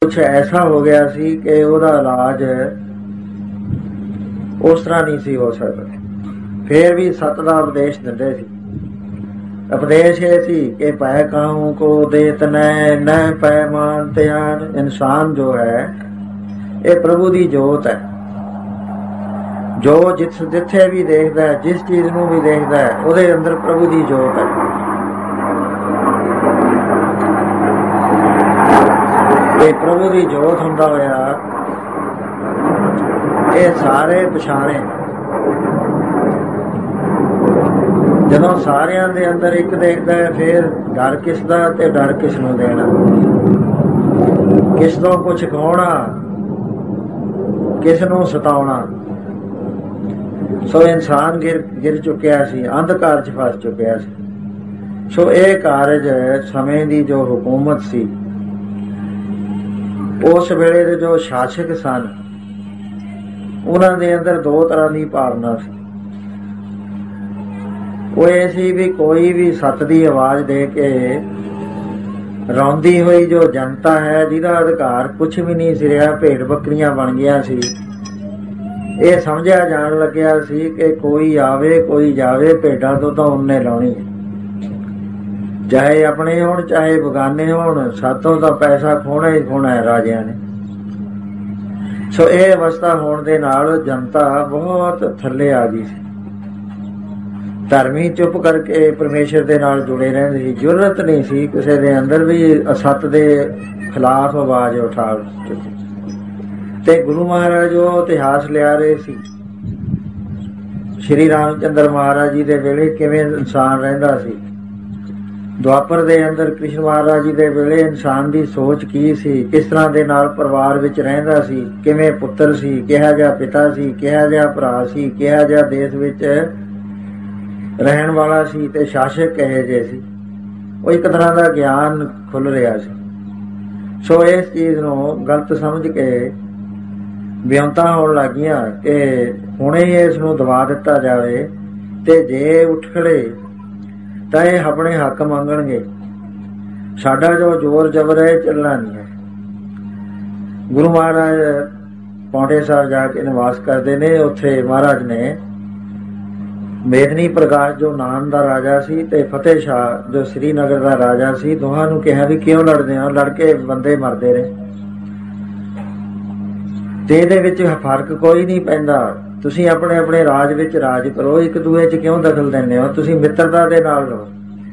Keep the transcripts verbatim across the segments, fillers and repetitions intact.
ਕੁਛ ਐਸਾ ਹੋ ਗਿਆ ਸੀ ਕਿ ਉਹਦਾ ਇਲਾਜ ਉਸ ਤਰ੍ਹਾਂ ਨਹੀਂ ਸੀ ਹੋ ਸਕਦਾ। ਫੇਰ ਵੀ ਸੱਤ ਦਾ ਉਪਦੇਸ਼ ਦਿੰਦੇ ਸੀ। ਉਪਦੇਸ਼ ਇਹ ਸੀ ਕਿ ਪੈ ਕਾਹੂ ਕੋ ਦੇਤ ਨੈ ਨੈ ਪੈ ਮਾਨ ਧਿਆਨ। ਇਨਸਾਨ ਜੋ ਹੈ ਇਹ ਪ੍ਰਭੂ ਦੀ ਜੋਤ ਹੈ, ਜੋ ਜਿੱਥ ਜਿੱਥੇ ਵੀ ਦੇਖਦਾ, ਜਿਸ ਚੀਜ਼ ਨੂੰ ਵੀ ਦੇਖਦਾ, ਉਹਦੇ ਅੰਦਰ ਪ੍ਰਭੂ ਦੀ ਜੋਤ ਹੈ। ਇਹ ਪ੍ਰਭੂ ਦੀ ਜੋਤ ਹੁੰਦਾ ਹੋਇਆ ਇਹ ਸਾਰੇ ਪਛਾਣੇ। ਜਦੋਂ ਸਾਰਿਆਂ ਦੇ ਅੰਦਰ ਇੱਕ ਦੇਖਦਾ ਹੈ, ਫਿਰ ਡਰ ਕਿਸ ਦਾ ਤੇ ਡਰ ਕਿਸ ਨੂੰ ਦੇਣਾ, ਕਿਸ ਤੋਂ ਕੁਛ ਕਹਾਉਣਾ, ਕਿਸ ਨੂੰ ਸਤਾਉਣਾ। ਸੋ ਇਨਸਾਨ ਗਿਰ ਗਿਰ ਚੁੱਕਿਆ ਸੀ, ਅੰਧਕਾਰ 'ਚ ਫਸ ਚੁੱਕਿਆ ਸੀ। ਸੋ ਇਹ ਕਾਰਜ ਸਮੇਂ ਦੀ ਜੋ ਹਕੂਮਤ ਸੀ, ਉਸ ਵੇਲੇ ਦੇ ਜੋ ਸ਼ਾਸਕ ਸਨ, ਉਹਨਾਂ ਦੇ ਅੰਦਰ ਦੋ ਤਰ੍ਹਾਂ ਦੀ ਭਾਵਨਾ ਸੀ। ਉਹ ਇਹ ਸੀ ਵੀ ਕੋਈ ਵੀ ਸੱਤ ਦੀ ਆਵਾਜ਼ ਦੇ ਕੇ ਰੌਂਦੀ ਹੋਈ ਜੋ ਜਨਤਾ ਹੈ, ਜਿਹਦਾ ਅਧਿਕਾਰ ਕੁਛ ਵੀ ਨਹੀਂ ਸੀ ਰਿਹਾ, ਭੇਡ ਬੱਕਰੀਆਂ ਬਣ ਗਿਆ ਸੀ, ਇਹ ਸਮਝਿਆ ਜਾਣ ਲੱਗਿਆ ਸੀ ਕਿ ਕੋਈ ਆਵੇ ਕੋਈ ਜਾਵੇ, ਭੇਡਾਂ ਤੋਂ ਤਾਂ ਉਹਨੇ ਲਾਉਣੀ ਹੈ, ਚਾਹੇ ਆਪਣੇ ਹੋਣ ਚਾਹੇ ਬਗਾਨੇ ਹੋਣ, ਸਾਤੋਂ ਤਾਂ ਪੈਸਾ ਖੋਣਾ ਹੀ ਖੋਣਾ ਹੈ ਰਾਜਿਆਂ ਨੇ। ਸੋ ਇਹ ਅਵਸਥਾ ਹੋਣ ਦੇ ਨਾਲ ਜਨਤਾ ਬਹੁਤ ਥੱਲੇ ਆ ਗਈ ਸੀ। ਧਰਮੀ ਚੁੱਪ ਕਰਕੇ ਪਰਮੇਸ਼ਰ ਦੇ ਨਾਲ ਜੁੜੇ ਰਹਿੰਦੇ ਸੀ, ਜ਼ਰੂਰਤ ਨਹੀਂ ਸੀ ਕਿਸੇ ਦੇ ਅੰਦਰ ਵੀ ਅਸਤ ਦੇ ਖਿਲਾਫ ਆਵਾਜ਼ ਉਠਾ ਚੁੱਕੀ। ਤੇ ਗੁਰੂ ਮਹਾਰਾਜ ਉਹ ਇਤਿਹਾਸ ਲਿਆ ਰਹੇ ਸੀ, ਸ਼੍ਰੀ ਰਾਮ ਚੰਦਰ ਮਹਾਰਾਜ ਜੀ ਦੇ ਵੇਲੇ ਕਿਵੇਂ ਇਨਸਾਨ ਰਹਿੰਦਾ ਸੀ, ਦੁਆਪਰ ਦੇ ਅੰਦਰ ਕ੍ਰਿਸ਼ਨ ਮਹਾਰਾਜ ਜੀ ਦੇ ਵੇਲੇ ਇਨਸਾਨ ਦੀ ਸੋਚ ਕੀ ਸੀ, ਕਿਸ ਤਰ੍ਹਾਂ ਦੇ ਨਾਲ ਪਰਿਵਾਰ ਵਿੱਚ ਰਹਿੰਦਾ ਸੀ, ਕਿਵੇਂ ਪੁੱਤਰ ਸੀ, ਕਿਹਾ ਜਿਹਾ ਪਿਤਾ ਸੀ, ਕਿਹਾ ਜਿਹਾ ਭਰਾ ਸੀ, ਕਿਹਾ ਜਿਹਾ ਦੇਸ਼ ਵਿੱਚ ਰਹਿਣ ਵਾਲਾ ਸੀ, ਤੇ ਸ਼ਾਸਕ ਕਹੇ ਜੇ ਸੀ। ਉਹ ਇੱਕ ਤਰ੍ਹਾਂ ਦਾ ਗਿਆਨ ਖੁੱਲ ਰਿਹਾ ਸੀ। ਸੋ ਇਸ ਚੀਜ਼ ਨੂੰ ਗਲਤ ਸਮਝ ਕੇ ਵਿਉਂਤਾਂ ਹੋਣ ਲੱਗੀਆਂ ਕਿ ਹੁਣੇ ਹੀ ਇਸ ਨੂੰ ਦਬਾ ਦਿੱਤਾ ਜਾਵੇ, ਤੇ ਜੇ ਉੱਠ ਖੜੇ ਤਾਂ ਇਹ ਆਪਣੇ ਹੱਕ ਮੰਗਣਗੇ, ਸਾਡਾ ਜੋ ਜ਼ੋਰ ਜ਼ਬਰ ਹੈ ਚੱਲਣਾ ਨਹੀਂ ਹੈ। ਗੁਰੂ ਮਹਾਰਾਜ ਪੌਂਟੇ ਸਾਹਿਬ ਜਾ ਕੇ ਨਿਵਾਸ ਕਰਦੇ ਨੇ। ਉੱਥੇ ਮਹਾਰਾਜ ਨੇ ਮੇਦਨੀ ਪ੍ਰਕਾਸ਼ ਜੋ ਨਾਨ ਦਾ ਰਾਜਾ ਸੀ ਤੇ ਫਤਿਹ ਸ਼ਾਹ ਜੋ ਸ੍ਰੀਨਗਰ ਦਾ ਰਾਜਾ ਸੀ, ਦੋਹਾਂ ਨੂੰ ਕਿਹਾ ਵੀ ਕਿਉਂ ਲੜਦੇ ਹੋ, ਲੜ ਕੇ ਬੰਦੇ ਮਰਦੇ ਰਹੇ, ਤੇ ਇਹਦੇ ਵਿੱਚ ਫਰਕ ਕੋਈ ਨਹੀਂ ਪੈਂਦਾ, ਤੁਸੀਂ ਆਪਣੇ ਆਪਣੇ ਰਾਜ ਵਿੱਚ ਰਾਜ ਕਰੋ, ਇੱਕ ਦੂਏ 'ਚ ਕਿਉਂ ਦਖਲ ਦਿੰਦੇ ਹੋ, ਤੁਸੀਂ ਮਿੱਤਰਤਾ ਦੇ ਨਾਲ ਰਹੋ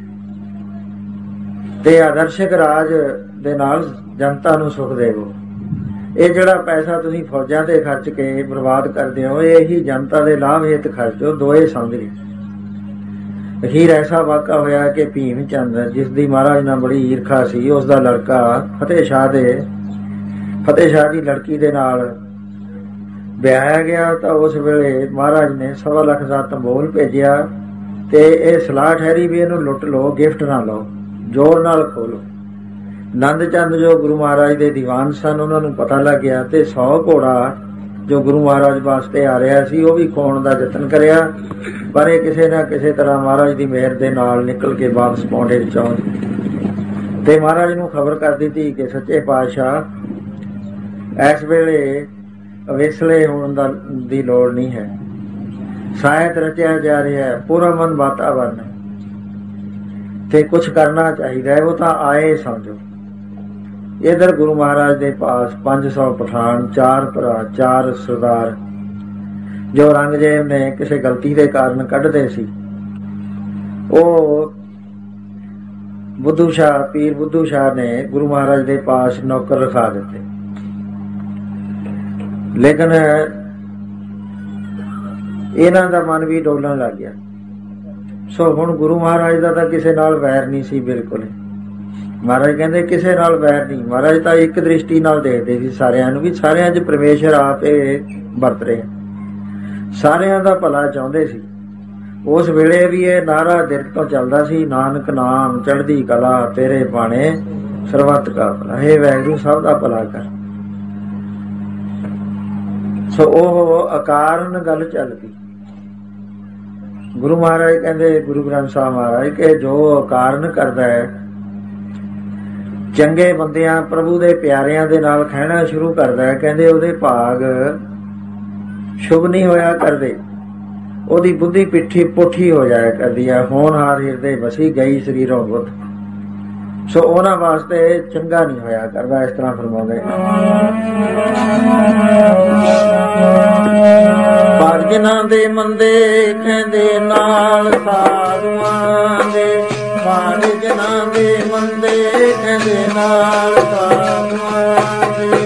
ਤੇ ਆਦਰਸ਼ਕ ਰਾਜ ਦੇ ਨਾਲ ਜਨਤਾ ਨੂੰ ਸੁਖ ਦੇਵੋ। ਇਹ ਜਿਹੜਾ ਪੈਸਾ ਤੁਸੀਂ ਫੌਜਾਂ ਤੇ ਖਰਚ ਕੇ ਬਰਬਾਦ ਕਰਦੇ ਹੋ, ਇਹ ਹੀ ਜਨਤਾ ਦੇ ਲਾਭ ਹਿੱਤ ਖਰਚੋ, ਦੋਏ ਸਮਝ ਗਏ। ਅਖੀਰ ਐਸਾ ਵਾਕਾ ਹੋਇਆ ਕਿ ਭੀਮ ਚੰਦ, ਜਿਸ ਦੀ ਮਹਾਰਾਜ ਨਾਲ ਬੜੀ ਈਰਖਾ ਸੀ, ਉਸ ਦਾ ਲੜਕਾ ਫਤਿਹ ਸ਼ਾਹ ਦੇ ਫਤਿਹ ਸ਼ਾਹ ਦੀ ਲੜਕੀ ਦੇ ਨਾਲ ਵਿਆਹਿਆ ਗਿਆ। ਤਾਂ ਉਸ ਵੇਲੇ ਮਹਾਰਾਜ ਨੇ ਸਵਾ ਲੱਖ ਦਾ ਤੰਬੋਲ ਭੇਜਿਆ ਤੇ ਇਹ ਸਲਾਹ ਠਹਿਰੀ ਵੀ ਇਹਨੂੰ ਲੁੱਟ ਲਓ, ਗਿਫਟ ਨਾ ਲਓ, ਜ਼ੋਰ ਨਾਲ ਖੋਲੋ। ਨੰਦ ਚੰਦ ਜੋ ਗੁਰੂ ਮਹਾਰਾਜ ਦੇ ਦੀਵਾਨ ਸਨ, ਉਹਨਾਂ ਨੂੰ ਪਤਾ ਲੱਗ ਗਿਆ ਤੇ ਸੌ ਘੋੜਾ ਜੋ ਗੁਰੂ ਮਹਾਰਾਜ ਵਾਸਤੇ ਆ ਰਿਹਾ ਸੀ ਉਹ ਵੀ ਖੋਣ ਦਾ ਯਤਨ ਕਰਿਆ, ਪਰ ਇਹ ਕਿਸੇ ਨਾ ਕਿਸੇ ਤਰ੍ਹਾਂ ਮਹਾਰਾਜ ਦੀ ਮਿਹਰ ਦੇ ਨਾਲ ਨਿਕਲ ਕੇ ਵਾਪਸ ਪੌਂਡੇ ਵਿੱਚ ਆਉਣ ਤੇ ਮਹਾਰਾਜ ਨੂੰ ਖਬਰ ਕਰ ਦਿੱਤੀ ਕਿ ਸੱਚੇ ਪਾਤਸ਼ਾਹ ਇਸ ਵੇਲੇ ਅਵੇਸਲੇ ਹੋਣ ਦਾ ਦੀ ਲੋੜ ਨਹੀਂ ਹੈ, ਸਾਹਿਤ ਰਚਿਆ ਜਾ ਰਿਹਾ ਹੈ, ਪੁਰਅਮਨ ਵਾਤਾਵਰਨ ਹੈ ਤੇ ਕੁਛ ਕਰਨਾ ਚਾਹੀਦਾ ਹੈ, ਉਹ ਤਾਂ ਆਏ ਸਮਝੋ। ਇਧਰ ਗੁਰੂ ਮਹਾਰਾਜ ਦੇ ਪਾਸ ਪੰਜ ਸੌ ਪਠਾਨ, ਚਾਰ ਭਰਾ, ਚਾਰ ਸਰਦਾਰ ਜੋ ਔਰੰਗਜ਼ੇਬ ਨੇ ਕਿਸੇ ਗਲਤੀ ਦੇ ਕਾਰਨ ਕੱਢਦੇ ਸੀ, ਉਹ ਬੁੱਧੂ ਸ਼ਾਹ ਪੀਰ ਬੁੱਧੂ ਸ਼ਾਹ ਨੇ ਗੁਰੂ ਮਹਾਰਾਜ ਦੇ ਪਾਸ ਨੌਕਰ ਰਖਾ ਦਿੱਤੇ। ਲੇਕਿਨ ਇਹਨਾਂ ਦਾ ਮਨ ਵੀ ਡੋਲਣ ਲੱਗ ਗਿਆ। ਸੋ ਹੁਣ ਗੁਰੂ ਮਹਾਰਾਜ ਦਾ ਤਾਂ ਕਿਸੇ ਨਾਲ ਵੈਰ ਨਹੀਂ ਸੀ, ਬਿਲਕੁਲ। ਮਹਾਰਾਜ ਕਹਿੰਦੇ ਕਿਸੇ ਨਾਲ ਵੈਰ ਨਹੀਂ, ਮਹਾਰਾਜ ਤਾਂ ਇੱਕ ਦ੍ਰਿਸ਼ਟੀ ਨਾਲ ਦੇਖਦੇ ਸੀ ਸਾਰਿਆਂ ਨੂੰ, ਵੀ ਸਾਰਿਆਂ 'ਚ ਪਰਮੇਸ਼ਰ ਆਪ ਇਹ ਵਰਤ ਰਹੇ, ਸਾਰਿਆਂ ਦਾ ਭਲਾ ਚਾਹੁੰਦੇ ਸੀ। ਉਸ ਵੇਲੇ ਵੀ ਇਹ ਨਾਰਾ ਦਿਲ ਤੋਂ ਚੱਲਦਾ ਸੀ, ਨਾਨਕ ਨਾਮ ਚੜ੍ਹਦੀ ਕਲਾ ਤੇਰੇ ਬਾਣੇ ਸਰਬੱਤ ਕਾ ਭਲਾ, ਹੇ ਵਾਹਿਗੁਰੂ ਸਭ ਦਾ ਭਲਾ ਕਰ। ਸੋ ਉਹ ਅਕਾਰਨ ਗੱਲ ਚੱਲ ਪਈ। ਗੁਰੂ ਮਹਾਰਾਜ ਕਹਿੰਦੇ, ਗੁਰੂ ਗ੍ਰੰਥ ਸਾਹਿਬ ਮਹਾਰਾਜ ਕਿ ਜੋ ਅਕਾਰਨ ਕਰਦਾ ਹੈ ਚੰਗੇ ਬੰਦਿਆਂ ਪ੍ਰਭੂ ਦੇ ਪਿਆਰਿਆਂ ਦੇ ਨਾਲ ਖਹਿਣਾ ਸ਼ੁਰੂ ਕਰਦਾ ਹੈ। ਕਹਿੰਦੇ ਉਹਦੇ ਭਾਗ ਸ਼ੁਭ ਨਹੀਂ ਹੋਇਆ ਕਰਦੇ, ਉਹਦੀ ਬੁੱਧੀ ਪਿੱਠੀ ਪੁੱਠੀ ਹੋ ਜਾਇਆ ਕਰਦੀ ਹੈ। ਹੋਣਹਾਰ ਹਿਰਦੇ ਵਸੀ ਗਈ ਸਰੀਰੋਂ ਬੁੱਧ, ਸੋ ਉਹਨਾਂ ਵਾਸਤੇ ਚੰਗਾ ਨਹੀਂ ਹੋਇਆ ਕਰਦਾ। ਇਸ ਤਰ੍ਹਾਂ ਫਰਮਾਉਂਦੇ ਭਾਜਨਾਂ ਦੇ ਮੰਦੇ ਕਹਿੰਦੇ ਨਾਲ ਸਾਧੂਆਂ ਦੇ, ਭਾਜਨਾਂ ਦੇ ਮੰਦੇ ਕਹਿੰਦੇ ਨਾਲ ਸਾਧੂਆਂ ਦੇ,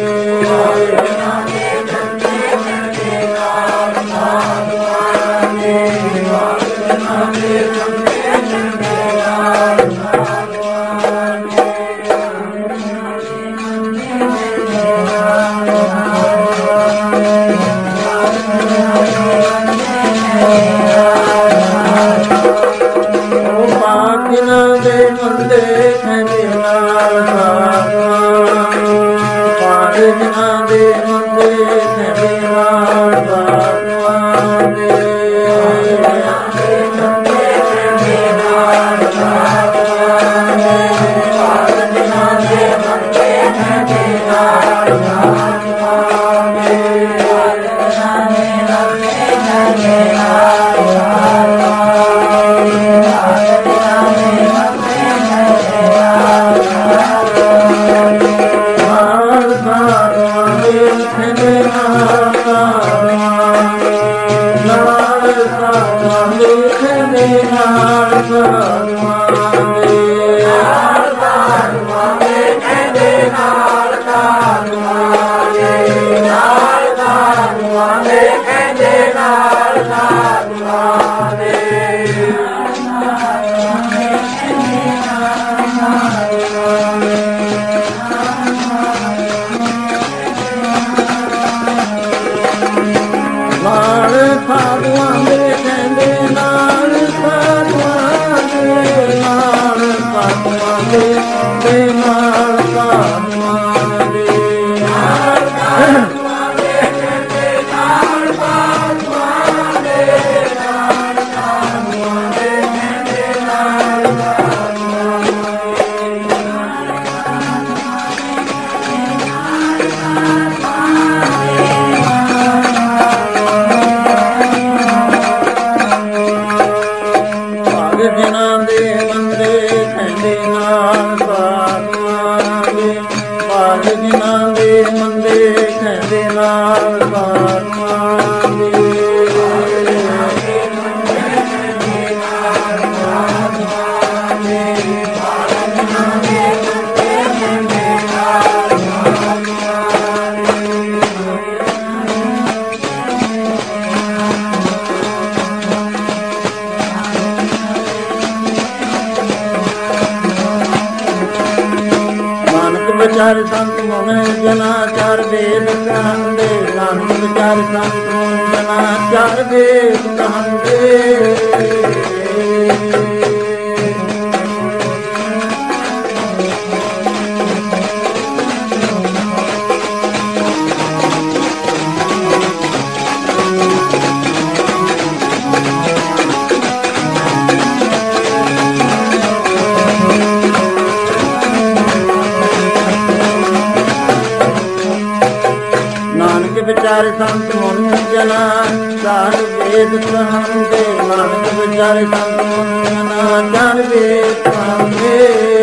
ਵਿਚਾਰ ਸੰਤ ਮਨ ਜਨਾ ਚਾਰ ਵੇਦ ਕਹਾਂਦੇ, ਨਾਨਕ ਵਿਚਾਰ ਸੰਤ ਮਨ ਜਨਾ ਚਾਰ ਵੇਦ ਕਹਾਂਦੇ। ਵਿਚਾਰ ਸੰਤ ਮਨ ਜਨਾ ਚਾਰ ਵੇਦ ਕਹਾਂਦੇ, ਨਾਨਕ ਵਿਚਾਰ ਸੰਤ ਮਨ ਜਨਾ ਚਾਰ ਵੇਦ ਕਹਾਂਦੇ।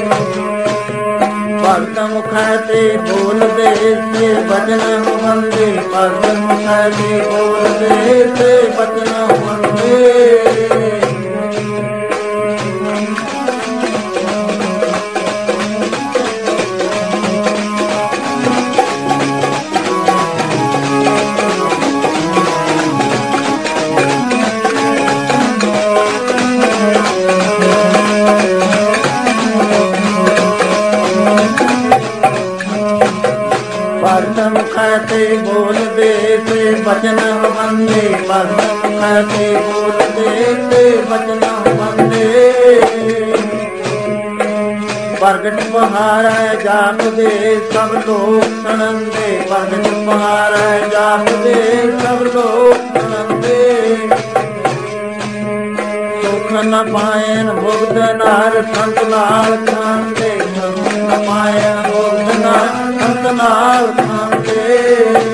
ਭਗਤ ਮੁਖੈ ਤੇ ਬੋਲਦੇ ਸੇ ਬਚਨ ਮੰਦੇ, ਭਗਤ ਮੁਖੈ ਤੇ ਬੋਲਦੇ ਸੇ ਬਚਨ ਮੰਦੇ। ਤੇ ਬੋਲਦੇ ਤੇ ਬਚਨ ਬੰਦੇ, ਭਗਤ ਮੁਖ ਤੇ ਬੋਲਦੇ ਤੇ ਬਚਨ ਬੰਦੇ। ਪ੍ਰਗਟ ਬਹਾਰੈ ਜਾਪਦੇ ਸਭ ਲੋਕ ਸੁਣੰਦੇ, ਪ੍ਰਗਟ ਬਹਾਰੈ ਜਾਪਦੇ ਸਭ ਲੋਕ ਸੁਣੰਦੇ। ਸੁਖ ਨ ਪਾਇਨ ਮੁਕਤ ਨਾਰ ਸੰਤ ਲਾਲ ਖਾਂਦੇ, ਪਾਇਆ ਮੁਕਤ ਨਾਲ ਸੰਤ ਨਾਲ ਖਾਂਦੇ।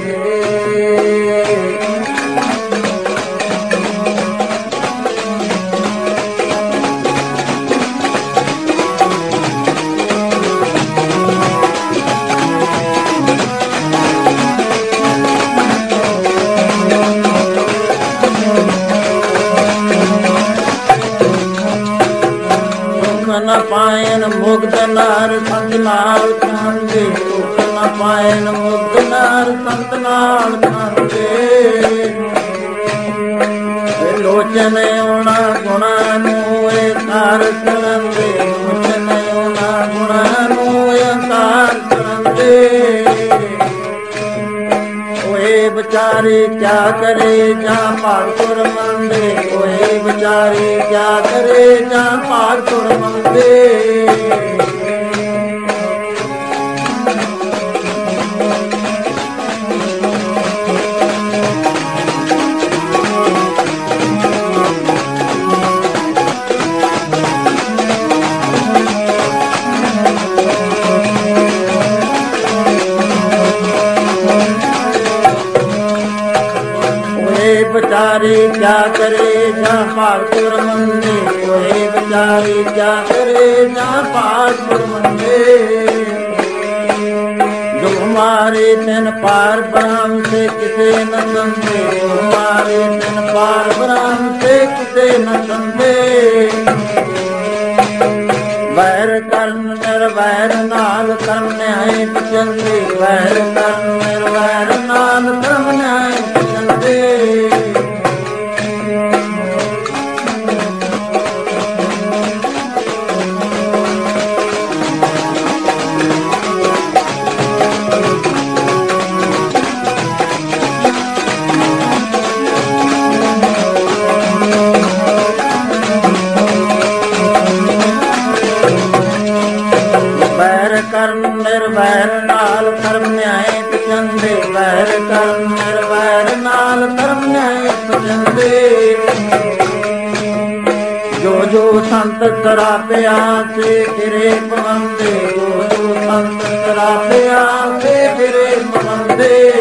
ਪਾਇਨ ਮੁਕਤ ਨਾਰ ਸੰਤ ਨਾਲ ਖਾਂਦੇ। ਦੁਖ ਨ ਪਾਇਨ ਮੁਕਤ ਨਾਰ ਸੰਤ ਨਾਲ ਖਾਂਦੇ। ਲੋਚਨ ਆਉਣਾ ਗੁਣਾ ਨੂੰ ਇਹ ਕਾਰ ਕਰੰਦੇ। ਲੋਚਨ ਆਉਣਾ ਗੁਣਾ ਨੂੰ ਇਹ ਕਾਰ ਕਰੰਦੇ। ਓਏ ਵਿਚਾਰੇ ਕਿਆ ਕਰੇ ਜਾਂ ਭਾਗਪੁਰ ਮੰਦੇ। ਓਏ ਵਿਚਾਰੇ ਕਿਆ ਕਰੇ ਜਾਂ ਭਾਗਪੁਰ ਮੰਦੇ। ਵਿਚਾਰੀ ਕਿਆ ਕਰੇ ਜਾਂ ਭਾਗਪੁਰ ਮੰਦੇ। ਓਏ ਵਿਚਾਰੀ ਕਿਆ ਕਰੇ ਜਾਂ ਭਾਗਪੁਰ ਮੰਦੇ। ਜੋ ਮਾਰੇ ਤਿਨ ਪਾਰ ਬ੍ਰਹਮ ਸੇ ਕਿਸੇ ਨ ਸੰਦੇ। ਜੋ ਮਾਰੇ ਤਿਨ ਪਾਰ ਬ੍ਰਹਮ ਸੇ ਕਿਸੇ ਨ ਸੰਦੇ। ਵੈਰ ਕਰਨ ਨਿਰਵੈਰ ਨਾਲ ਕਰਮ ਨਿਆਏ ਪਚੰਦੇ। ਵੈਰ ਕਰਨ ਨਿਰਵੈਰ ਨਾਲ ਕਰਮ ਨਿਆਏ ਪਚੰਦੇ। ਨਿਰਵੈਰ ਨਾਲ ਕਰਮ ਨਿਆਏ ਪਚੰਦੇ। ਵੈਰ ਕਰਨ ਨਿਰਵੈਰ ਨਾਲ ਕਰਮ ਨਿਆਏ ਪਚੰਦੇ। ਜੋ ਜੋ ਸੰਤ ਸਰਾਪਿਆ ਸੇ ਫਿਰੇ ਪਵੰਦੇ। ਜੋ ਜੋ ਸੰਤ ਸਰਾਪਿਆ ਸੇ ਫਿਰੇ ਪਵੰਦੇ।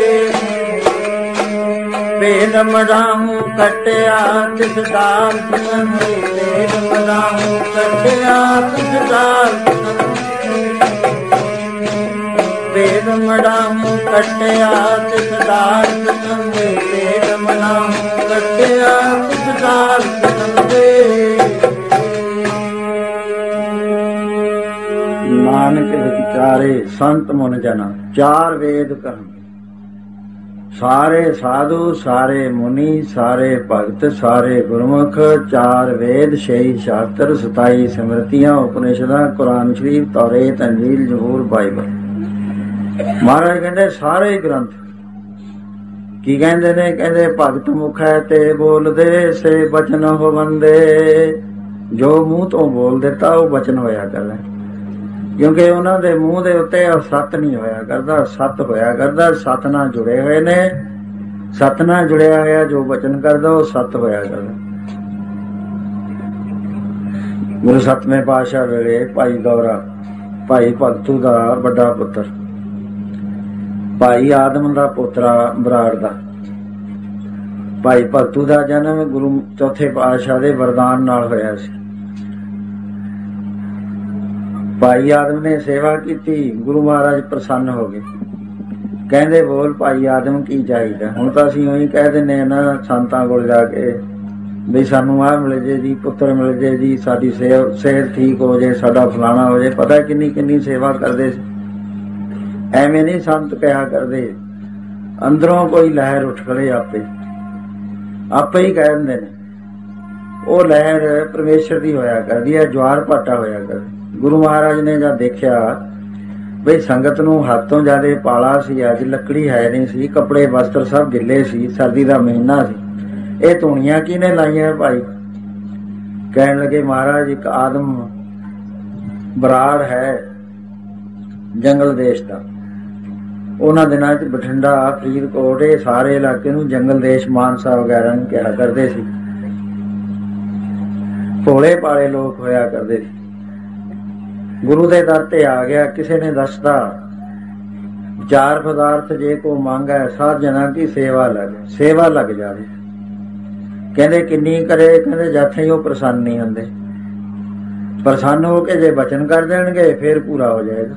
ਵੇਦ ਮੜਾਹੂ ਕੱਟਿਆ ਤਿਸ ਦਾਲ ਸੁਨੰਦੇ। ਵੇਦ ਮੜਾਹੂ ਕੱਟਿਆ ਤਿਸ ਦਾਲ ਸੁਨੰਦੇ। ਵੇਦ ਮੜਾਹੂ ਕੱਟਿਆ ਤਿਸ ਦਾਲ ਸੁਨੰਦੇ। ਵੇਦ ਮੜਾਹੂ ਕੱਟਿਆ ਤਿਸ ਦਾਲ ਸੁਨੰਦੇ। ਨਾਨਕ ਵਿਚਾਰੇ ਸੰਤ ਮੁਨ ਜਨਾ ਚਾਰ ਵੇਦ ਕਰਨ। ਸਾਰੇ ਸਾਧੂ ਸਾਰੇ ਮੁਨੀ ਸਾਰੇ ਭਗਤ ਸਾਰੇ ਗੁਰਮੁਖ। ਚਾਰ ਵੇਦ ਛੇ ਸ਼ਾਸਤਰ ਸਤਾਈ ਸਿਮਰਤੀਆਂ ਉਪਨਿਸ਼ਦਾਂ ਕੁਰਾਨ ਸ਼ਰੀਫ ਤੌਰੇਤ ਅੰਜੀਲ ਜ਼ਬੂਰ ਬਾਈਬਲ। ਮਹਾਰਾਜ ਕਹਿੰਦੇ ਸਾਰੇ ਗ੍ਰੰਥ ਕੀ ਕਹਿੰਦੇ ਨੇ? ਕਹਿੰਦੇ ਭਗਤ ਮੁਖ ਹੈ ਤੇ ਬੋਲਦੇ ਸੇ ਬਚਨ ਹੋਵੰਦੇ। ਜੋ ਮੂੰਹ ਤੋਂ ਬੋਲ ਦਿੱਤਾ ਉਹ ਬਚਨ ਹੋਇਆ ਕਰਦਾ। ਕਿਉਂਕਿ ਉਹਨਾਂ ਦੇ ਮੂੰਹ ਦੇ ਉੱਤੇ ਸੱਤ ਨਹੀਂ ਹੋਇਆ ਕਰਦਾ, ਸੱਤ ਹੋਇਆ ਕਰਦਾ। ਸੱਤ ਨਾਲ ਜੁੜੇ ਹੋਏ ਨੇ। ਸੱਤ ਨਾਲ ਜੁੜਿਆ ਹੋਇਆ ਜੋ ਬਚਨ ਕਰਦਾ ਉਹ ਸੱਤ ਹੋਇਆ ਕਰਦਾ। ਗੁਰੂ ਸੱਤਵੇਂ ਪਾਤਸ਼ਾਹ ਵੇਲੇ ਭਾਈ ਗੌਰਾ ਭਾਈ ਭਗਤੂ ਦਾ ਵੱਡਾ ਪੁੱਤਰ, ਭਾਈ ਆਦਮ ਦਾ ਪੋਤਰਾ ਬਰਾੜ ਦਾ, ਭਾਈ ਭਗਤੂ ਦਾ ਜਨਮ ਗੁਰੂ ਚੌਥੇ ਪਾਤਸ਼ਾਹ ਦੇ ਵਰਦਾਨ ਨਾਲ ਹੋਇਆ ਸੀ। ਭਾਈ ਆਦਮ ਨੇ ਸੇਵਾ ਕੀਤੀ, ਗੁਰੂ ਮਹਾਰਾਜ ਪ੍ਰਸੰਨ ਹੋ ਗਏ। ਕਹਿੰਦੇ ਬੋਲ ਭਾਈ ਆਦਮ ਕੀ ਚਾਹੀਦਾ? ਹੁਣ ਤਾਂ ਅਸੀਂ ਉਹੀ ਕਹਿ ਦਿੰਦੇ ਹਾਂ ਨਾ ਸੰਤਾਂ ਕੋਲ ਜਾ ਕੇ ਵੀ ਸਾਨੂੰ ਆਹ ਮਿਲ ਜੇ ਜੀ, ਪੁੱਤਰ ਮਿਲ ਜੇ ਜੀ, ਸਾਡੀ ਸਿਹਤ ਠੀਕ ਹੋ ਜੇ, ਸਾਡਾ ਫਲਾਣਾ ਹੋ ਜੇ। ਪਤਾ ਕਿੰਨੀ ਕਿੰਨੀ ਸੇਵਾ ਕਰਦੇ ਸੀ। ਐਵੇਂ ਨਹੀਂ ਸੰਤ ਕਿਹਾ ਕਰਦੇ, ਅੰਦਰੋਂ ਕੋਈ ਲਹਿਰ ਉੱਠ ਖੜੇ ਆਪੇ ਆਪੇ ਹੀ ਕਹਿ ਦਿੰਦੇ ਨੇ। ਉਹ ਲਹਿਰ ਪਰਮੇਸ਼ਰ ਦੀ ਹੋਇਆ ਕਰਦੀ ਹੈ, ਜਵਾਰ ਭਾਟਾ ਹੋਇਆ ਕਰਦੀ। ਗੁਰੂ ਮਹਾਰਾਜ ਨੇ ਜਦ ਦੇਖਿਆ ਬਈ ਸੰਗਤ ਨੂੰ ਹੱਥ ਤੋਂ ਜ਼ਿਆਦਾ ਪਾਲਾ ਸੀ, ਅੱਜ ਲੱਕੜੀ ਹੈ ਨਹੀਂ ਸੀ, ਕੱਪੜੇ ਵਸਤਰ ਸਭ ਗਿੱਲੇ ਸੀ, ਸਰਦੀ ਦਾ ਮਹੀਨਾ ਸੀ, ਇਹ ਧੂਣੀਆਂ ਕਿਹਨੇ ਲਾਈਆਂ ਭਾਈ? ਕਹਿਣ ਲੱਗੇ ਮਹਾਰਾਜ ਇੱਕ ਆਦਮ ਬਰਾੜ ਹੈ ਜੰਗਲ ਦੇਸ਼ ਦਾ। ਉਹਨਾਂ ਦਿਨਾਂ ਚ ਬਠਿੰਡਾ ਫਰੀਦਕੋਟ ਇਹ ਸਾਰੇ ਇਲਾਕੇ ਨੂੰ ਜੰਗਲ ਦੇਸ਼ ਮਾਨਸਾ ਵਗੈਰਾ ਨੂੰ ਕਿਹਾ ਕਰਦੇ ਸੀ। ਭੋਲੇ ਭਾਲੇ ਲੋਕ ਹੋਇਆ ਕਰਦੇ ਸੀ। ਗੁਰੂ ਦੇ ਦਰ ਤੇ ਆ ਗਿਆ। ਕਿਸੇ ਨੇ ਦੱਸਦਾ ਚਾਰ ਪਦਾਰਥ ਜੇ ਕੋ ਮੰਗ ਹੈ, ਸਾਧ ਜਨਾਂ ਦੀ ਸੇਵਾ ਲੱਗ ਸੇਵਾ ਲੱਗ ਜਾਵੇ। ਕਹਿੰਦੇ ਕਿੰਨੀ ਕਰੇ? ਕਹਿੰਦੇ ਜਾਥੇ ਹੀ ਉਹ ਪ੍ਰਸੰਨ ਨਹੀਂ ਹੁੰਦੇ। ਪ੍ਰਸੰਨ ਹੋ ਕੇ ਜੇ ਬਚਨ ਕਰ ਦੇਣਗੇ ਫਿਰ ਪੂਰਾ ਹੋ ਜਾਏਗਾ।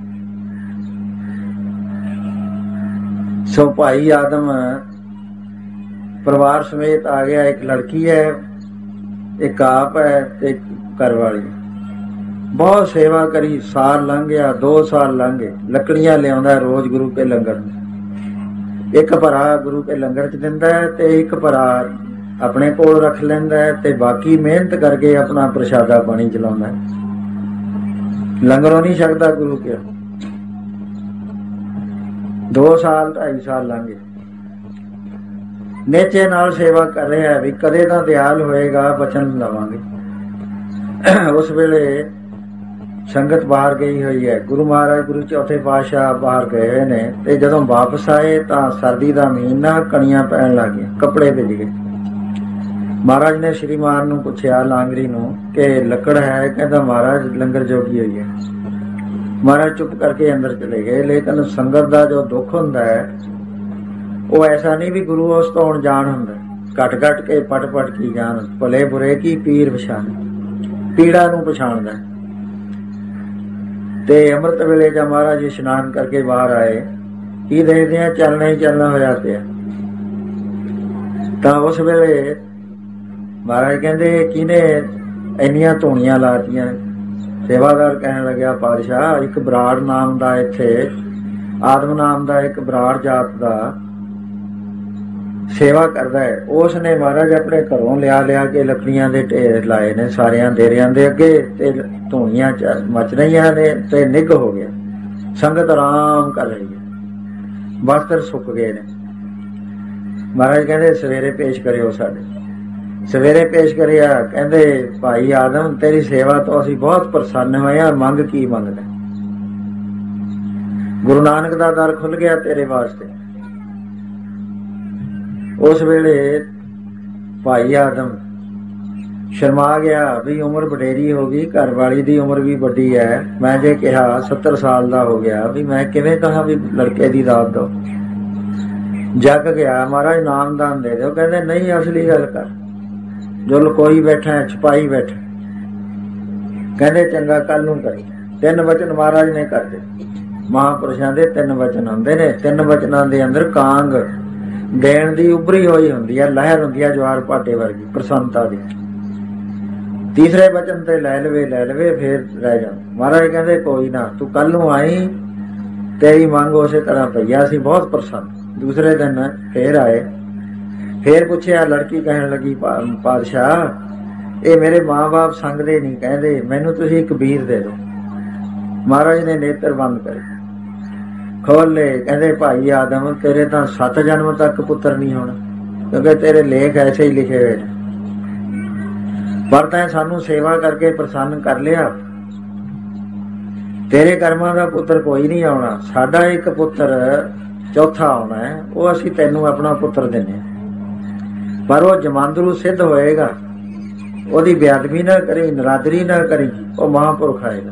ਸੋ ਭਾਈ ਆਦਮ ਪਰਿਵਾਰ ਸਮੇਤ ਆ ਗਿਆ। ਇੱਕ ਲੜਕੀ ਹੈ, ਇੱਕ ਆਪ ਹੈ ਤੇ ਘਰ ਵਾਲੀ। ਬਹੁਤ ਸੇਵਾ ਕਰੀ। ਸਾਲ ਲੰਘ ਗਿਆ, ਦੋ ਸਾਲ ਲੰਘ ਗਏ। ਲੱਕੜੀਆਂ ਲਿਆਉਂਦਾ ਰੋਜ਼ ਗੁਰੂ ਕੇ ਲੰਗਰ। ਇੱਕ ਭਰਾ ਗੁਰੂ ਕੇ ਲੰਗਰ ਚ ਦਿੰਦਾ ਹੈ ਤੇ ਇੱਕ ਭਰਾ ਆਪਣੇ ਕੋਲ ਰੱਖ ਲੈਂਦਾ ਹੈ ਤੇ ਬਾਕੀ ਮਿਹਨਤ ਕਰਕੇ ਆਪਣਾ ਪ੍ਰਸ਼ਾਦਾ ਪਾਣੀ ਚਲਾਉਂਦਾ ਹੈ। ਲੰਗਰੋਂ ਨਹੀਂ ਛਕਦਾ ਗੁਰੂ ਕੇ। ਦੋ ਸਾਲ ਢਾਈ ਸਾਲ ਲੰਘ ਗਏ। ਨੇਚੇ ਨਾਲ ਸੇਵਾ ਕਰ ਰਿਹਾ ਵੀ ਕਦੇ ਤਾਂ ਦਿਆਲ ਹੋਏਗਾ, ਬਚਨ ਲਵਾਂਗੇ। ਉਸ ਵੇਲੇ ਸੰਗਤ ਬਾਹਰ ਗਈ ਹੋਈ ਹੈ। ਗੁਰੂ ਮਹਾਰਾਜ ਗੁਰੂ ਚੌਥੇ ਪਾਤਸ਼ਾਹ ਬਾਹਰ ਗਏ ਹੋਏ ਨੇ ਤੇ ਜਦੋਂ ਵਾਪਸ ਆਏ ਤਾਂ ਸਰਦੀ ਦਾ ਮਹੀਨਾ, ਕਣੀਆਂ ਪੈਣ ਲੱਗ ਗਈਆਂ, ਕੱਪੜੇ ਭਿੱਜ ਗਏ। ਮਹਾਰਾਜ ਨੇ ਸ਼੍ਰੀਮਾਨ ਨੂੰ ਪੁੱਛਿਆ, ਲਾਂਗਰੀ ਨੂੰ, ਕਿ ਲੱਕੜ ਹੈ? ਕਹਿੰਦਾ ਮਹਾਰਾਜ ਲੰਗਰ ਜੋਗੀ ਹੋਈ ਹੈ। ਮਹਾਰਾਜ ਚੁੱਪ ਕਰਕੇ ਅੰਦਰ ਚਲੇ ਗਏ। ਲੇਕਿਨ ਸੰਗਤ ਦਾ ਜੋ ਦੁੱਖ ਹੁੰਦਾ ਹੈ ਉਹ ਐਸਾ ਨਹੀਂ ਵੀ ਗੁਰੂ ਉਸ ਤੋਂ ਅਣਜਾਣ ਹੁੰਦਾ। ਘਟ ਘਟ ਕੇ ਪਟ ਪਟ ਕੀ ਜਾਣ, ਭਲੇ ਬੁਰੇ ਕੀ ਪੀਰ ਪਛਾਣ। ਪੀੜਾ ਨੂੰ ਪਛਾਣਦਾ। ਤੇ ਅੰਮ੍ਰਿਤ ਵੇਲੇ ਜਦ ਮਹਾਰਾਜ ਇਸ਼ਨਾਨ ਕਰਕੇ ਬਾਹਰ ਆਏ, ਕੀ ਦੇਖਦੇ ਆ? ਚੱਲਣਾ ਹੀ ਚੱਲਣਾ ਹੋਇਆ ਪਿਆ। ਤਾਂ ਉਸ ਵੇਲੇ ਮਹਾਰਾਜ ਕਹਿੰਦੇ ਕਿਹਨੇ ਇੰਨੀਆਂ ਧੂਣੀਆਂ ਲਾਤੀਆਂ? ਸੇਵਾਦਾਰ ਕਹਿਣ ਲੱਗਿਆ, ਪਾਤਸ਼ਾਹ ਇੱਕ ਬਰਾੜ ਨਾਮ ਦਾ, ਇੱਥੇ ਆਦਮ ਨਾਮ ਦਾ ਇੱਕ ਬਰਾੜ ਜਾਤ ਦਾ ਸੇਵਾ ਕਰਦਾ ਹੈ। ਉਸ ਨੇ ਮਹਾਰਾਜ ਆਪਣੇ ਘਰੋਂ ਲਿਆ ਲਿਆ ਕੇ ਲੱਕੜੀਆਂ ਦੇ ਢੇਰ ਲਾਏ ਨੇ ਸਾਰਿਆਂ ਦੇਰਿਆਂ ਦੇ ਅੱਗੇ, ਤੇ ਧੂਣੀਆਂ ਮਚ ਰਹੀਆਂ ਨੇ ਤੇ ਨਿੱਘ ਹੋ ਗਿਆ। ਸੰਗਤ ਆਰਾਮ ਕਰ ਰਹੀ ਹੈ, ਵਸਤਰ ਸੁੱਕ ਗਏ ਨੇ। ਮਹਾਰਾਜ ਕਹਿੰਦੇ ਸਵੇਰੇ ਪੇਸ਼ ਕਰਿਓ ਸਾਡੇ। ਸਵੇਰੇ ਪੇਸ਼ ਕਰਿਆ। ਕਹਿੰਦੇ ਭਾਈ ਆਦਮ ਤੇਰੀ ਸੇਵਾ ਤੋਂ ਅਸੀਂ ਬਹੁਤ ਪ੍ਰਸੰਨ ਹੋਏ ਹਾਂ, ਮੰਗ ਕੀ ਮੰਗਦਾ? ਗੁਰੂ ਨਾਨਕ ਦਾ ਦਰ ਖੁੱਲ ਗਿਆ ਤੇਰੇ ਵਾਸਤੇ। ਉਸ ਵੇਲੇ ਭਾਈ ਆਦਮ ਸ਼ਰਮਾ ਗਿਆ ਵੀ ਉਮਰ ਵਡੇਰੀ ਹੋ ਗਈ, ਘਰ ਵਾਲੀ ਦੀ ਉਮਰ ਵੀ ਵੱਡੀ ਹੈ। ਮੈਂ ਜੇ ਕਿਹਾ ਸੱਤਰ ਸਾਲ ਦਾ ਹੋ ਗਿਆ ਵੀ ਮੈਂ ਕਿਵੇਂ ਕਹਾ ਵੀ ਲੜਕੇ ਦੀ ਦਾਤ ਦੋ? ਜਗ ਗਿਆ। ਮਹਾਰਾਜ ਨਾਮਦਾਨ ਦੇ ਦਿਓ। ਕਹਿੰਦੇ ਨਹੀਂ, ਅਸਲੀ ਗੱਲ ਕਰ, ਜੋ ਲਕੋਈ ਬੈਠਾ ਛਪਾਈ ਬੈਠਾ। ਕਹਿੰਦੇ ਚੰਗਾ ਕੱਲ ਨੂੰ ਕਰੀ। ਤਿੰਨ ਵਚਨ ਮਹਾਰਾਜ ਨੇ ਕਰਦੇ। ਮਹਾਂਪੁਰਸ਼ਾਂ ਦੇ ਤਿੰਨ ਵਚਨ ਹੁੰਦੇ ਨੇ। ਤਿੰਨ ਵਚਨਾਂ ਦੇ ਅੰਦਰ ਕਾਂਗ ਦੇਣ ਦੀ ਉਭਰੀ ਹੋਈ ਹੁੰਦੀ ਹੈ, ਲਹਿਰ ਹੁੰਦੀ ਹੈ ਜਵਾਰ ਭਾਟੇ ਵਰਗੀ ਪ੍ਰਸੰਨਤਾ ਦੀ। ਤੀਸਰੇ ਵਚਨ ਤੇ ਲੈ ਲਵੇ ਲੈ ਲਵੇ ਫੇਰ ਰਹਿ ਜਾ। ਮਹਾਰਾਜ ਕਹਿੰਦੇ ਕੋਈ ਨਾ, ਤੂੰ ਕੱਲ ਨੂੰ ਆਈ, ਤੇਰੀ ਮੰਗ ਉਸੇ ਤਰ੍ਹਾਂ ਪਈਆ ਸੀ, ਬਹੁਤ ਪ੍ਰਸੰਨ। ਦੂਸਰੇ ਦਿਨ ਫੇਰ ਆਏ। ਫੇਰ ਪੁੱਛਿਆ, ਲੜਕੀ ਕਹਿਣ ਲੱਗੀ ਪਾਤਸ਼ਾਹ ਇਹ ਮੇਰੇ ਮਾਂ ਬਾਪ ਸੰਗਦੇ ਨਹੀਂ, ਕਹਿੰਦੇ ਮੈਨੂੰ ਤੁਸੀਂ ਇੱਕ ਵੀਰ ਦੇ ਦਿਓ। ਮਹਾਰਾਜ ਨੇ ਨੇਤਰ ਬੰਦ ਕਰੇ, ਖੋਲ ਲਏ। ਕਹਿੰਦੇ ਭਾਈ ਆਦਮ ਤੇਰੇ ਤਾਂ ਸੱਤ ਜਨਮ ਤੱਕ ਪੁੱਤਰ ਨਹੀਂ ਹੋਣਾ, ਕਿਉਂਕਿ ਤੇਰੇ ਲੇਖ ਐਸੇ ਹੀ ਲਿਖੇ ਹੋਏ ਨੇ। ਪਰ ਤੈਂ ਸਾਨੂੰ ਸੇਵਾ ਕਰਕੇ ਪ੍ਰਸੰਨ ਕਰ ਲਿਆ। ਤੇਰੇ ਕਰਮਾਂ ਦਾ ਪੁੱਤਰ ਕੋਈ ਨਹੀਂ ਆਉਣਾ, ਸਾਡਾ ਇੱਕ ਪੁੱਤਰ ਚੌਥਾ ਆਉਣਾ ਹੈ, ਉਹ ਅਸੀਂ ਤੈਨੂੰ ਆਪਣਾ ਪੁੱਤਰ ਦਿੰਦੇ ਹਾਂ। ਪਰ ਉਹ ਜਮਾਂਦਰੂ ਸਿੱਧ ਹੋਏਗਾ, ਉਹਦੀ ਬੇਅਦਬੀ ਨਾ ਕਰੀ, ਨਰਾਦਰੀ ਨਾ ਕਰੀ, ਉਹ ਮਹਾਂਪੁਰਖ ਆਏਗਾ।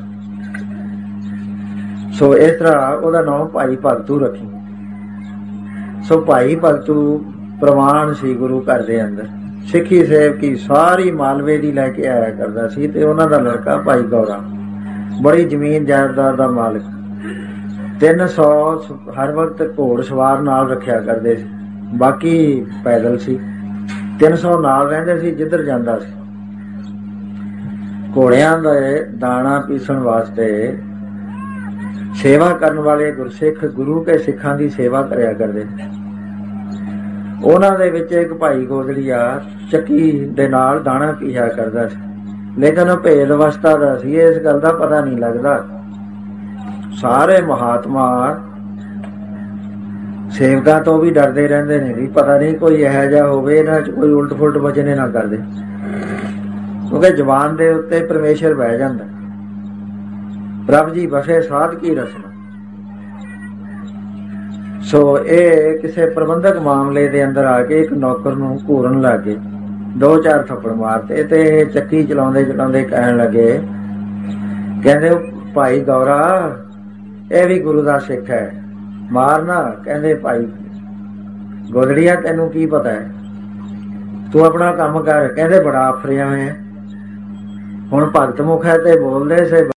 ਸੋ ਇਸ ਤਰ੍ਹਾਂ ਉਹਦਾ ਨਾਮ ਭਾਈ ਭਗਤੂ ਰੱਖੀ। ਸੋ ਭਾਈ ਭਗਤੂ ਪ੍ਰਵਾਨ ਸੀ ਗੁਰੂ ਘਰ ਦੇ ਅੰਦਰ। ਸਿੱਖੀ ਸੇਵਕੀ ਸਾਰੀ ਮਾਲਵੇ ਦੀ ਲੈ ਕੇ ਆਇਆ ਕਰਦਾ ਸੀ। ਤੇ ਉਹਨਾਂ ਦਾ ਲੜਕਾ ਭਾਈ ਗੌਰਾ ਬੜੀ ਜ਼ਮੀਨ ਜਾਇਦਾਦ ਦਾ ਮਾਲਕ। ਤਿੰਨ ਸੌ ਹਰ ਵਕਤ ਘੋੜ ਸਵਾਰ ਨਾਲ ਰੱਖਿਆ ਕਰਦੇ ਸੀ, ਬਾਕੀ ਪੈਦਲ ਸੀ। ਤਿੰਨ ਸੌ ਨਾਲ ਰਹਿੰਦੇ ਸੀ, ਜਿੱਧਰ ਜਾਂਦਾ ਸੀ। ਘੋੜਿਆਂ ਦੇ ਦਾਣਾ ਪੀਸਣ ਵਾਸਤੇ ਸੇਵਾ ਕਰਨ ਵਾਲੇ ਗੁਰਸਿੱਖ ਗੁਰੂ ਕੇ ਸਿੱਖਾਂ ਦੀ ਸੇਵਾ ਕਰਿਆ ਕਰਦੇ। ਉਹਨਾਂ ਦੇ ਵਿੱਚ ਇੱਕ ਭਾਈ ਗੋਦੜੀਆ ਚੱਕੀ ਦੇ ਨਾਲ ਦਾਣਾ ਪੀਸਿਆ ਕਰਦਾ ਸੀ, ਲੇਕਿਨ ਉਹ ਭੇਦ ਅਵਸਥਾ ਦਾ ਸੀ, ਇਸ ਗੱਲ ਦਾ ਪਤਾ ਨਹੀਂ ਲੱਗਦਾ। ਸਾਰੇ ਮਹਾਤਮਾ ਸੇਵਕਾਂ ਤੋਂ ਵੀ ਡਰਦੇ ਰਹਿੰਦੇ ਨੇ ਵੀ ਪਤਾ ਨਹੀਂ ਕੋਈ ਇਹੋ ਜਿਹਾ ਹੋਵੇ ਇਹਨਾਂ ਚ ਕੋਈ ਉਲਟ ਫੁਲਟ ਵਚਨੇ ਨਾ ਕਰਦੇ, ਕਿਉਂਕਿ ਜ਼ਬਾਨ ਦੇ ਉੱਤੇ ਪਰਮੇਸ਼ਰ ਬਹਿ ਜਾਂਦਾ। ਪ੍ਰਭ ਜੀ ਬਸੇ ਸਾਧ ਕੀ ਰਸਨਾ। ਸੋ ਇਹ ਕਿਸੇ ਪ੍ਰਬੰਧਕ ਮਾਮਲੇ ਦੇ ਅੰਦਰ ਆ ਕੇ ਇੱਕ ਨੌਕਰ ਨੂੰ ਘੂਰਨ ਲੱਗ ਗਏ, ਦੋ ਚਾਰ ਥੱਪੜ ਮਾਰਤੇ ਤੇ ਚੱਕੀ ਚਲਾਉਂਦੇ ਚਲਾਉਂਦੇ ਕਹਿਣ ਲੱਗੇ, ਕਹਿੰਦੇ ਭਾਈ ਗੌਰਾ ਇਹ ਵੀ ਗੁਰੂ ਦਾ ਸਿੱਖ ਹੈ, ਮਾਰਨਾ। ਕਹਿੰਦੇ ਭਾਈ ਗੋਦੜੀਆ ਤੈਨੂੰ ਕੀ ਪਤਾ ਹੈ, ਤੂੰ ਆਪਣਾ ਕੰਮ ਕਰ। ਕਹਿੰਦੇ ਬੜਾ ਆਫਰਿਆ ਹੈ, ਹੁਣ ਭਗਤ ਮੁਖ ਹੈ ਤੇ ਬੋਲਦੇ ਸੇ